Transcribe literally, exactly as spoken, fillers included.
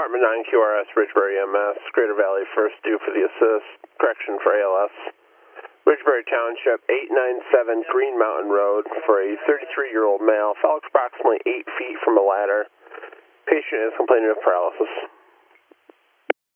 Department nine Q R S, Ridgebury M S, Greater Valley first due for the assist, correction for A L S. Ridgebury Township, eight ninety-seven Green Mountain Road for a thirty-three-year-old male, fell approximately eight feet from a ladder. Patient is complaining of paralysis.